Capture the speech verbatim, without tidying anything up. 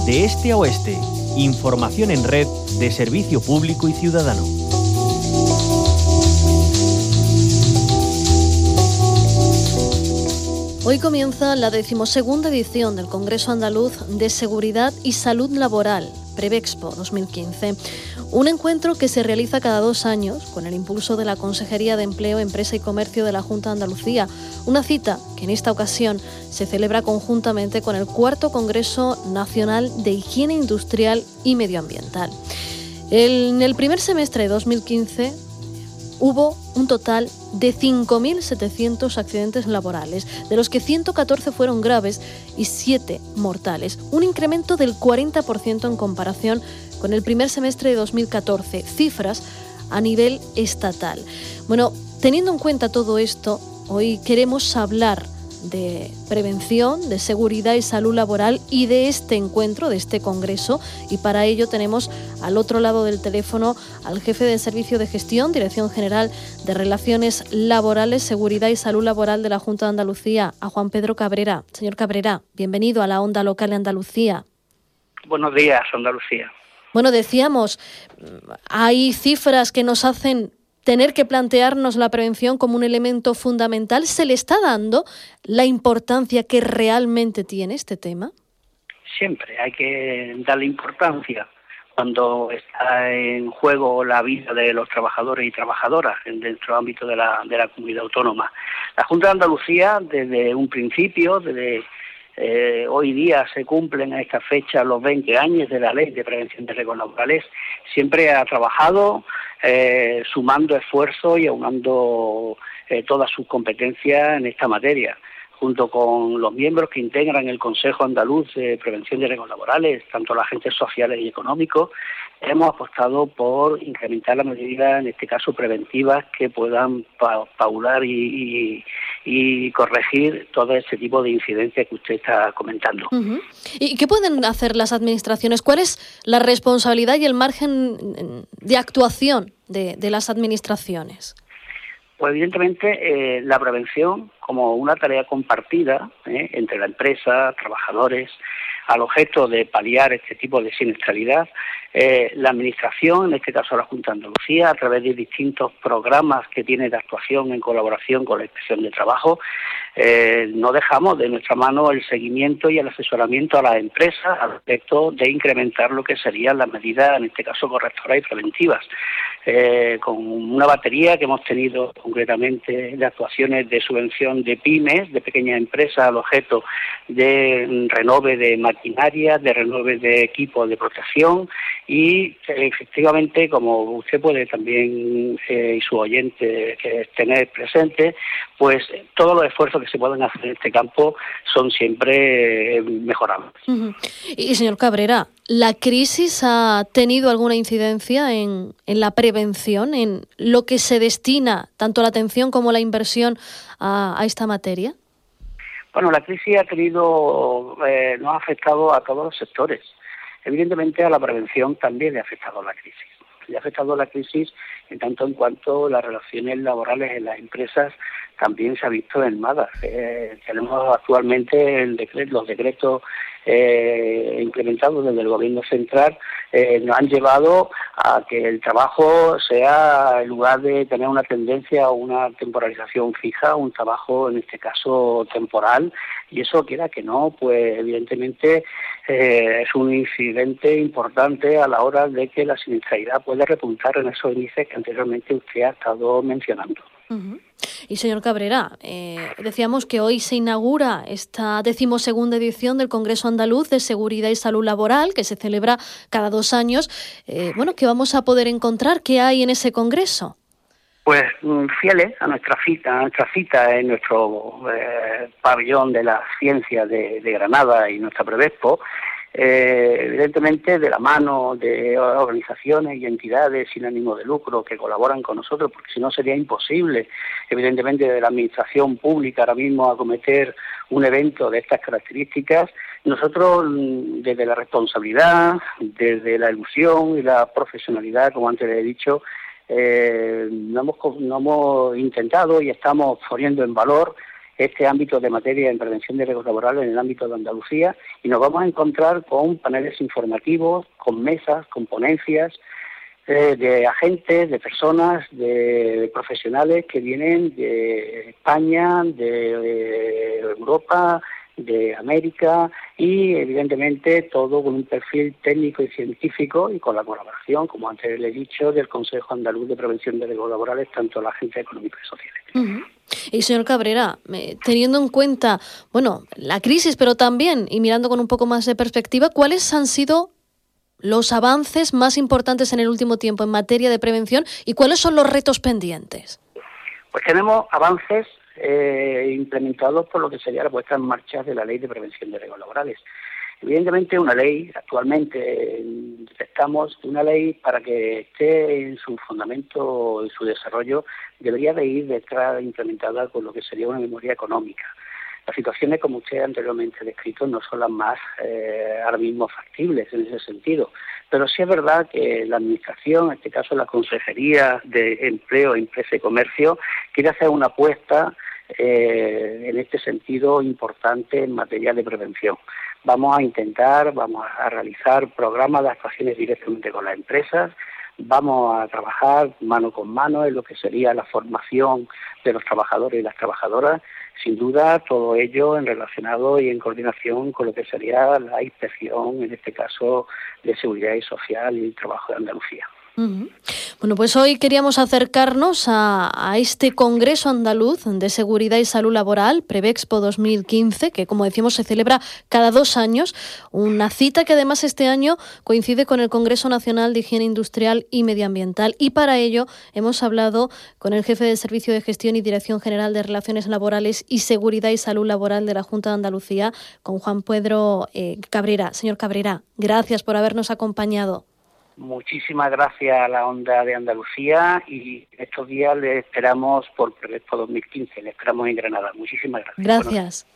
de este a oeste. Información en red de servicio público y ciudadano. Hoy comienza la decimosegunda edición del Congreso Andaluz de Seguridad y Salud Laboral, Prevexpo dos mil quince. Un encuentro que se realiza cada dos años con el impulso de la Consejería de Empleo, Empresa y Comercio de la Junta de Andalucía. Una cita que en esta ocasión se celebra conjuntamente con el cuarto Congreso Nacional de Higiene Industrial y Medioambiental. En el primer semestre de dos mil quince hubo un total de cinco mil setecientos accidentes laborales, de los que ciento catorce fueron graves y siete mortales, un incremento del cuarenta por ciento en comparación con el primer semestre de dos mil catorce, cifras a nivel estatal. Bueno, teniendo en cuenta todo esto, hoy queremos hablar de prevención, de seguridad y salud laboral y de este encuentro, de este congreso, y para ello tenemos al otro lado del teléfono al jefe de Servicio de Gestión, Dirección General de Relaciones Laborales, Seguridad y Salud Laboral de la Junta de Andalucía, a Juan Pedro Cabrera. Señor Cabrera, bienvenido a la Onda Local de Andalucía. Buenos días, Andalucía. Bueno, decíamos, hay cifras que nos hacen tener que plantearnos la prevención como un elemento fundamental. ¿Se le está dando la importancia que realmente tiene este tema? Siempre hay que darle importancia cuando está en juego la vida de los trabajadores y trabajadoras dentro del ámbito de la, de la comunidad autónoma. La Junta de Andalucía, desde un principio, desde eh, hoy día se cumplen a esta fecha los veinte años de la Ley de Prevención de Riesgos Laborales, siempre ha trabajado Eh, sumando esfuerzos y aunando eh, todas sus competencias en esta materia, junto con los miembros que integran el Consejo Andaluz de Prevención de Riesgos Laborales, tanto los agentes sociales y económicos. Hemos apostado por incrementar las medidas, en este caso preventivas, que puedan pa paular y, y, y corregir todo ese tipo de incidencias que usted está comentando. Uh-huh. ¿Y qué pueden hacer las administraciones? ¿Cuál es la responsabilidad y el margen de actuación de, de las administraciones? Pues evidentemente eh, la prevención como una tarea compartida eh, entre la empresa, trabajadores, al objeto de paliar este tipo de siniestralidad, eh, la Administración, en este caso la Junta de Andalucía, a través de distintos programas que tiene de actuación en colaboración con la Inspección de Trabajo, eh, no dejamos de nuestra mano el seguimiento y el asesoramiento a las empresas al respecto de incrementar lo que serían las medidas, en este caso correctoras y preventivas, eh, con una batería que hemos tenido concretamente de actuaciones de subvención de pymes, de pequeñas empresas, al objeto de renove de maquinaria, de renove de equipos de protección y efectivamente, como usted puede también eh, y su oyente eh, tener presente, pues todos los esfuerzos que se pueden hacer en este campo son siempre eh, mejorables. Uh-huh. Y señor Cabrera, ¿la crisis ha tenido alguna incidencia en, en la prevención, en lo que se destina tanto la atención como la inversión a, a esta materia? Bueno, la crisis ha tenido, eh, nos ha afectado a todos los sectores. Evidentemente a la prevención también le ha afectado la crisis. Le ha afectado la crisis en tanto en cuanto las relaciones laborales en las empresas también se ha visto mermadas. Eh, tenemos actualmente el decreto, los decretos eh, implementados desde el Gobierno central eh, nos han llevado a que el trabajo sea, en lugar de tener una tendencia o una temporalización fija, un trabajo en este caso temporal, y eso quiera que no, pues evidentemente eh, es un incidente importante a la hora de que la siniestralidad puede repuntar en esos índices que anteriormente usted ha estado mencionando. Uh-huh. Y señor Cabrera, eh, decíamos que hoy se inaugura esta decimosegunda edición del Congreso Andaluz de Seguridad y Salud Laboral, que se celebra cada dos años. Eh, bueno, ¿qué vamos a poder encontrar? ¿Qué hay en ese congreso? Pues fieles a nuestra cita, a nuestra cita en nuestro eh, pabellón de la ciencia de, de Granada y nuestra Prevexpo, Eh, evidentemente de la mano de organizaciones y entidades sin ánimo de lucro que colaboran con nosotros, porque si no sería imposible, evidentemente, de la administración pública ahora mismo acometer un evento de estas características. Nosotros, desde la responsabilidad, desde la ilusión y la profesionalidad, como antes le he dicho, eh, no hemos, no hemos intentado y estamos poniendo en valor este ámbito de materia en prevención de riesgos laborales en el ámbito de Andalucía, y nos vamos a encontrar con paneles informativos, con mesas, con ponencias, eh, de agentes, de personas, de profesionales que vienen de España, de, de Europa, de América, y evidentemente todo con un perfil técnico y científico y con la colaboración, como antes le he dicho, del Consejo Andaluz de Prevención de Riesgos Laborales, tanto la agencia económica y sociales. Uh-huh. Y señor Cabrera, eh, teniendo en cuenta, bueno, la crisis, pero también, y mirando con un poco más de perspectiva, ¿cuáles han sido los avances más importantes en el último tiempo en materia de prevención y cuáles son los retos pendientes? Pues tenemos avances eh, implementados por lo que sería la puesta en marcha de la Ley de Prevención de Riesgos Laborales. Evidentemente una ley, actualmente estamos una ley para que esté en su fundamento, en su desarrollo, debería de ir detrás implementada con lo que sería una memoria económica. Las situaciones, como usted anteriormente ha descrito, no son las más eh, ahora mismo factibles en ese sentido. Pero sí es verdad que la Administración, en este caso la Consejería de Empleo, Empresa y Comercio, quiere hacer una apuesta eh, en este sentido importante en materia de prevención. Vamos a intentar, vamos a realizar programas de actuaciones directamente con las empresas, vamos a trabajar mano con mano en lo que sería la formación de los trabajadores y las trabajadoras, sin duda todo ello en relacionado y en coordinación con lo que sería la inspección, en este caso de Seguridad y Social y Trabajo de Andalucía. Uh-huh. Bueno, pues hoy queríamos acercarnos a, a este Congreso Andaluz de Seguridad y Salud Laboral, Prevexpo dos mil quince, que como decíamos se celebra cada dos años, una cita que además este año coincide con el Congreso Nacional de Higiene Industrial y Medioambiental, y para ello hemos hablado con el jefe del Servicio de Gestión y Dirección General de Relaciones Laborales y Seguridad y Salud Laboral de la Junta de Andalucía, con Juan Pedro eh, Cabrera. Señor Cabrera, gracias por habernos acompañado. Muchísimas gracias a la Onda de Andalucía, y estos días le esperamos por Prevexpo dos mil quince, le esperamos en Granada. Muchísimas gracias. Gracias.